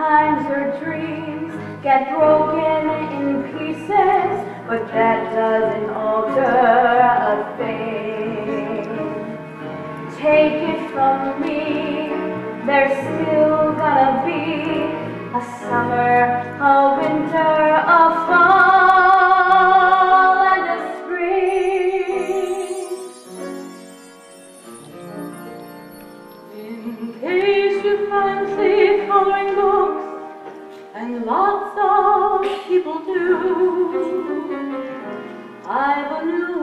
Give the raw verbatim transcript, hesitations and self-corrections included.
Sometimes your dreams get broken in pieces, but that doesn't alter a thing. Take it from me, there's still gonna be a summer, a winter, a fall, and a spring. In case you fancy coloring books, and lots of people do, I've a new